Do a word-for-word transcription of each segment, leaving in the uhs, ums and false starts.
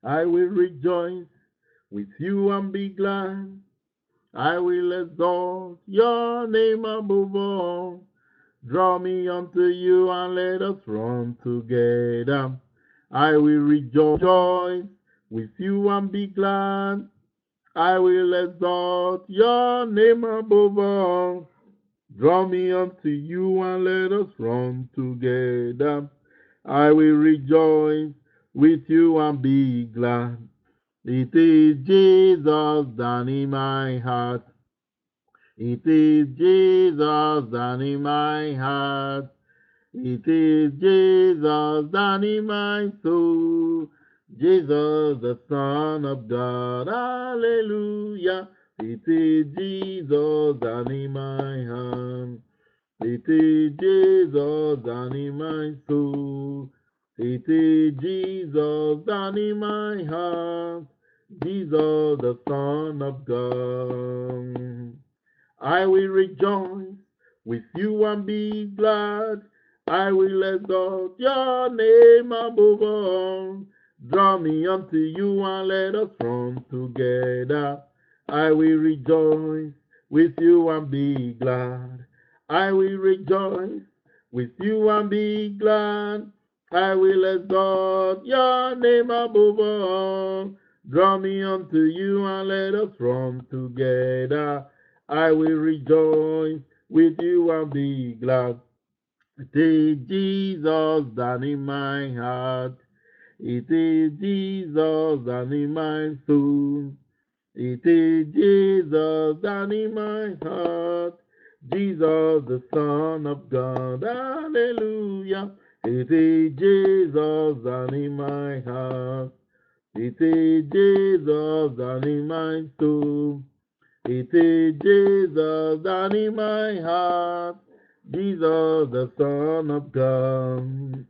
I will rejoice with you and be glad. I will exalt your name above all. Draw me unto you and let us run together. I will rejoice with you and be glad. I will exalt your name above all. Draw me unto you and let us run together. I will rejoice with you and be glad. It is Jesus down in my heart. It is Jesus down in my heart. It is Jesus down in my soul. Jesus, the Son of God. Hallelujah. It is Jesus down in my heart. It is Jesus down in my soul. It is Jesus down in my heart. Jesus, the Son of God. I will rejoice with you and be glad. I will exalt your name above all. Draw me unto you and let us run together. I will rejoice with you and be glad. I will rejoice with you and be glad. I will exalt your name above all. Draw me unto you and let us run together. I will rejoice with you and be glad. It is Jesus that in my heart. It is Jesus that in my soul. It is Jesus that in my heart. Jesus, the Son of God. Hallelujah. It is Jesus that in my heart. It is Jesus that in my soul. It is Jesus down in my heart, Jesus the Son of God.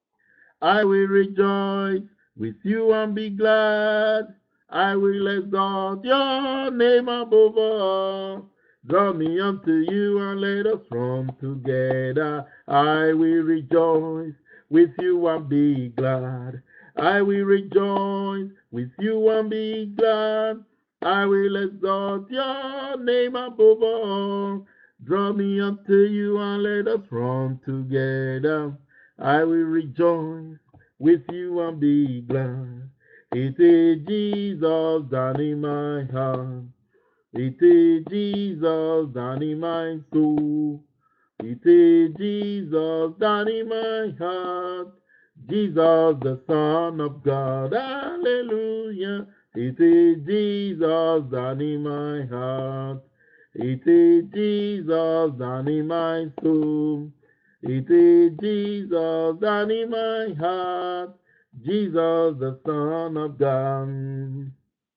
I will rejoice with you and be glad. I will exalt your name above all. Draw me unto you and let us run together. I will rejoice with you and be glad. I will rejoice with you and be glad. I will exalt your name above all. Draw me unto you and let us run together. I will rejoice with you and be glad. It is Jesus down in my heart. It is Jesus down in my soul. It is Jesus down in my heart. Jesus, the Son of God. Hallelujah. It is Jesus down in my heart. It is Jesus down in my soul. It is Jesus down in my heart. Jesus, the Son of God.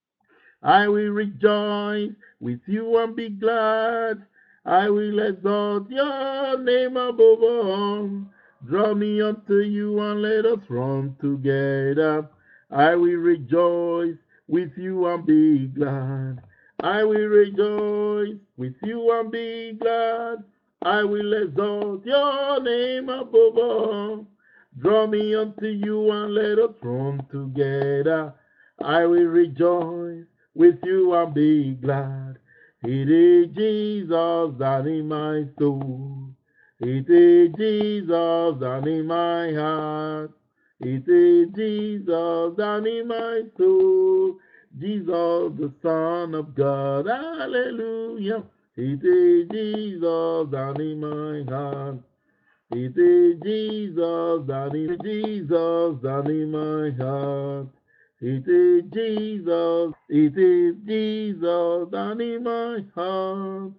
I will rejoice with you and be glad. I will exalt your name above all. Draw me unto you and let us run together. I will rejoice with you and be glad. I will rejoice with you and be glad. I will exalt your name above all. Draw me unto you and let us run together. I will rejoice with you and be glad. It is Jesus that in my soul. It is Jesus that in my heart. It is Jesus that in my soul. Jesus, the Son of God. Hallelujah. It is Jesus that in my heart. It is Jesus that in Jesus that in my heart. It is Jesus, it is Jesus down in my heart,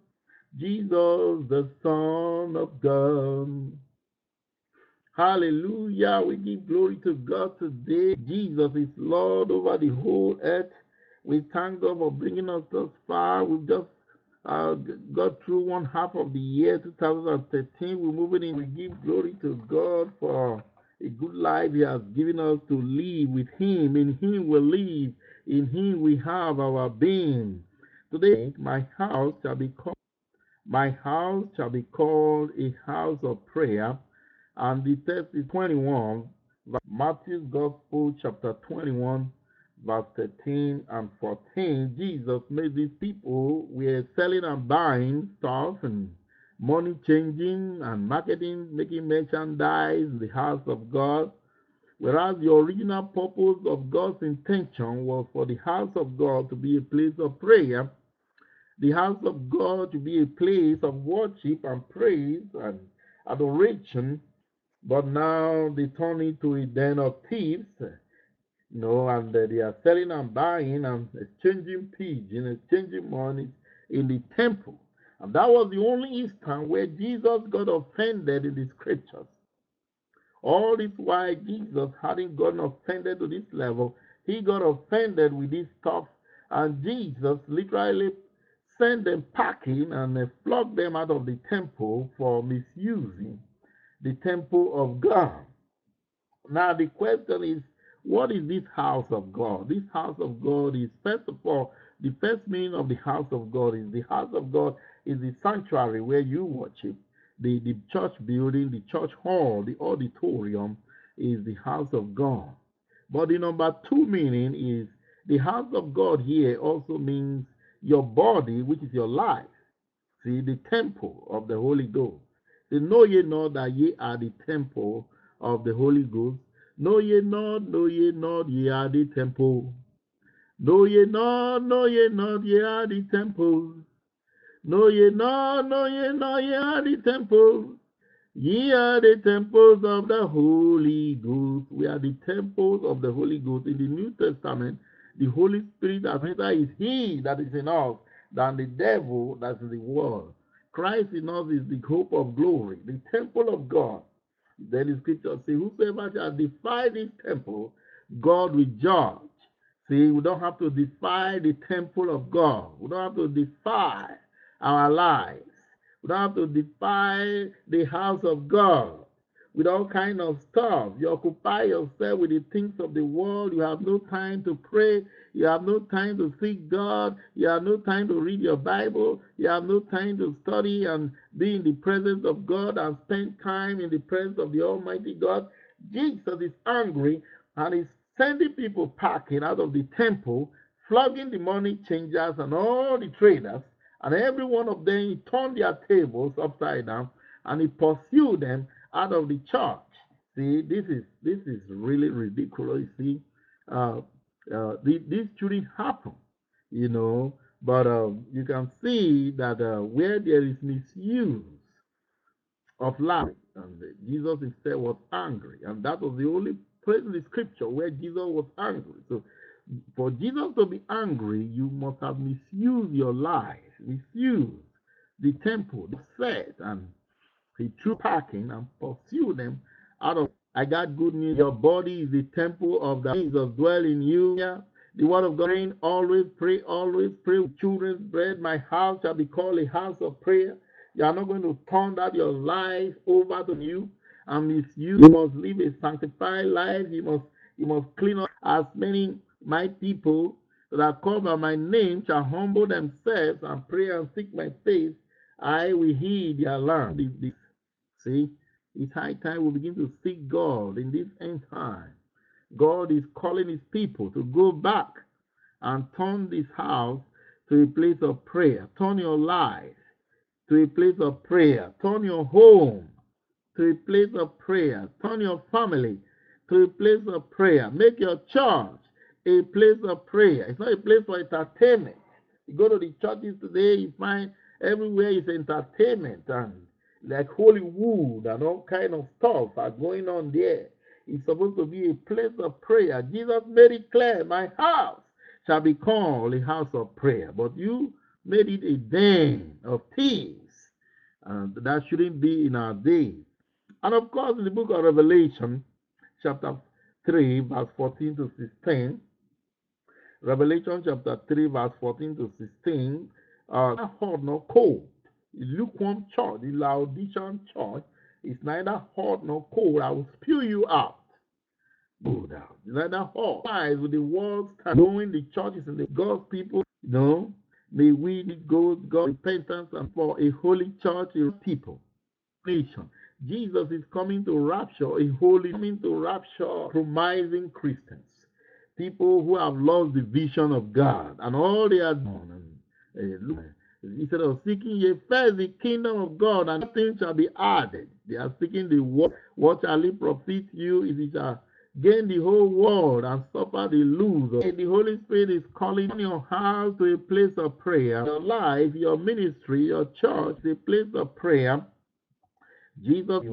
Jesus the Son of God. Hallelujah, we give glory to God today. Jesus is Lord over the whole earth. We thank God for bringing us thus far. We've just uh, got through one half of the year, two thousand thirteen. We're moving in. We give glory to God for a good life He has given us to live with Him. In Him we live. In Him we have our being. Today, my house shall be called, my house shall be called a house of prayer. And the text is twenty-one, Matthew's Gospel, chapter twenty-one, verse thirteen and fourteen, Jesus made these people were selling and buying stuff and money changing and marketing, making merchandise in the house of God. Whereas the original purpose of God's intention was for the house of God to be a place of prayer, the house of God to be a place of worship and praise and adoration, but now they turn it to a den of thieves, you know, and uh, they are selling and buying and exchanging pigeons, exchanging money in the temple. And that was the only instance where Jesus got offended in the scriptures. All this while Jesus hadn't gotten offended to this level, he got offended with this stuff, and Jesus literally sent them packing and uh, flogged them out of the temple for misusing the temple of God. Now the question is, what is this house of God? This house of God is, first of all, the first meaning of the house of God is the house of God is the sanctuary where you worship. The, the church building, the church hall, the auditorium is the house of God. But the number two meaning is the house of God here also means your body, which is your life. See, the temple of the Holy Ghost. Say, know ye not that ye are the temple of the Holy Ghost? Know ye not, know ye not, ye are the temple. Know ye not, know ye not, ye are the temple. Know ye not, know ye not, ye are the temple. Ye are the temples of the Holy Ghost. We are the temples of the Holy Ghost. In the New Testament, the Holy Spirit that is He that is in us than the devil that's in the world. Christ in us is the hope of glory, the temple of God. Then the scripture says, whosoever shall defy this temple, God will judge. See, we don't have to defy the temple of God. We don't have to defy our lives. We don't have to defy the house of God with all kind of stuff. You occupy yourself with the things of the world. You have no time to pray. You have no time to seek God. You have no time to read your Bible. You have no time to study and be in the presence of God and spend time in the presence of the Almighty God. Jesus is angry and is sending people packing out of the temple, flogging the money changers and all the traders, and every one of them, he turned their tables upside down and he pursued them out of the church. See, this is this is really ridiculous. See, uh, uh, this shouldn't happen, you know. But uh, you can see that uh, where there is misuse of life, and Jesus instead was angry, and that was the only place in the scripture where Jesus was angry. So, for Jesus to be angry, you must have misused your life, misused the temple, the set, and he threw packing and pursued them out of. I got good news. Your body is the temple of the Jesus dwell in you. Yeah. The word of God saying, always pray, always pray with children's bread. My house shall be called a house of prayer. You are not going to turn that your life over to you and misuse. You must live a sanctified life. You must you must clean up. As many my people that are called by my name shall humble themselves and pray and seek my face, I will heed their alarm. See, it's high time we begin to seek God in this end time. God is calling his people to go back and turn this house to a place of prayer. Turn your life to a place of prayer. Turn your home to a place of prayer. Turn your family to a place of prayer. Make your church a place of prayer. It's not a place for entertainment. You go to the churches today, you find everywhere is entertainment and like Hollywood and all kind of stuff are going on there. It's supposed to be a place of prayer. Jesus made it clear, my house shall be called a house of prayer. But you made it a den of thieves. And that shouldn't be in our days. And of course, in the book of Revelation, chapter three, verse fourteen to sixteen, Revelation chapter three, verse fourteen to sixteen, uh, not hot nor cold. The lukewarm church, the Laodicean church, is neither hot nor cold. I will spew you out. Good out. Neither hot. With the world knowing the churches and the God's people, you know, may we go God repentance and for a holy church, a people, nation. Jesus is coming to rapture a holy, coming to rapture promising Christians. people who have lost the vision of God, and all they are done. And, uh, look, instead of seeking ye first the kingdom of God, and nothing shall be added. They are seeking the word. What shall it profit you if you shall gain the whole world and suffer the loss? The Holy Spirit is calling your house to a place of prayer. Your life, your ministry, your church, a place of prayer. Jesus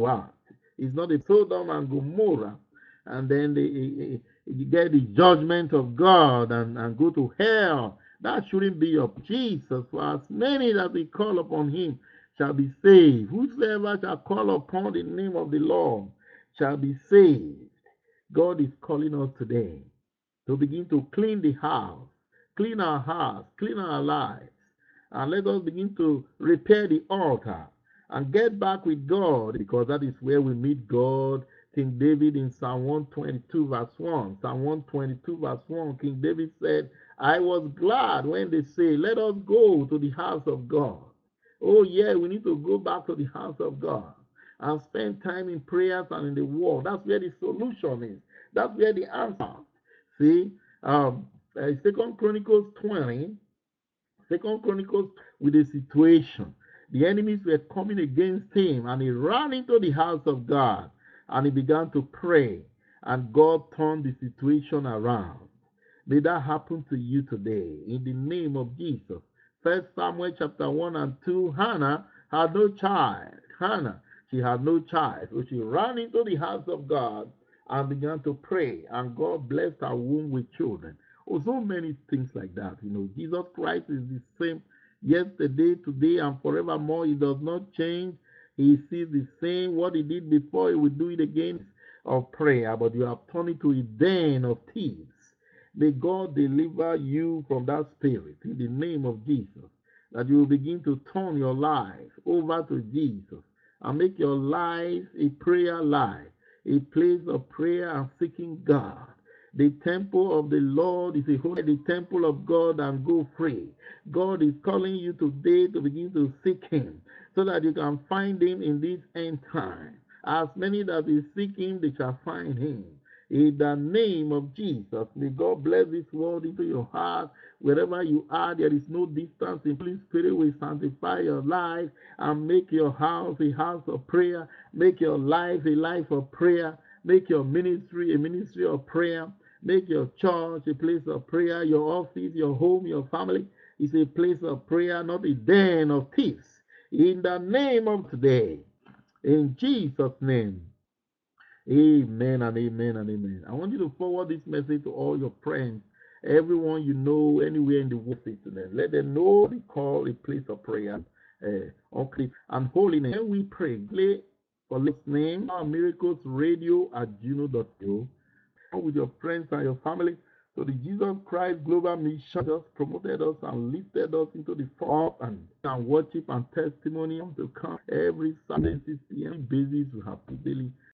is not a Sodom and Gomorrah, and then they, you get the judgment of God and, and go to hell. That shouldn't be of Jesus. For as many that we call upon him shall be saved. Whosoever shall call upon the name of the Lord shall be saved. God is calling us today to begin to clean the house, clean our hearts, clean our lives, and let us begin to repair the altar and get back with God, because that is where we meet God. King David in Psalm one twenty-two verse one, Psalm one twenty-two verse one, King David said, I was glad when they say, let us go to the house of God. Oh yeah, we need to go back to the house of God and spend time in prayers and in the word. That's where the solution is. That's where the answer. See, um, uh, Second Chronicles twenty, Second Chronicles with a situation. The enemies were coming against him, and he ran into the house of God, and he began to pray, and God turned the situation around. May that happen to you today, in the name of Jesus. First Samuel chapter one and two, Hannah had no child. Hannah, she had no child. So she ran into the house of God and began to pray, and God blessed her womb with children. Oh, so many things like that. You know, Jesus Christ is the same yesterday, today, and forevermore. He does not change. He sees the same. What he did before, he will do it again of prayer. But you have turned it to a den of thieves. May God deliver you from that spirit in the name of Jesus. That you will begin to turn your life over to Jesus and make your life a prayer life, a place of prayer and seeking God. The temple of the Lord is a holy, the temple of God, and go free. God is calling you today to begin to seek him so that you can find him in this end time. As many that will seek him, they shall find him. In the name of Jesus, may God bless this word into your heart. Wherever you are, there is no distance. The Holy Spirit will sanctify your life and make your house a house of prayer. Make your life a life of prayer. Make your ministry a ministry of prayer. Make your church a place of prayer. Your office, your home, your family is a place of prayer, not a den of thieves. In the name of today, in Jesus' name. Amen and amen and amen. I want you to forward this message to all your friends, everyone you know, anywhere in the world. Let them know we call a place of prayer, uh, and holiness. When we pray, play for God's name, our miracles radio at gmail dot com with your friends and your family. So the Jesus Christ Global Mission just promoted us and lifted us into the form and, and worship and testimony to come every Sunday, six p m basis. We have daily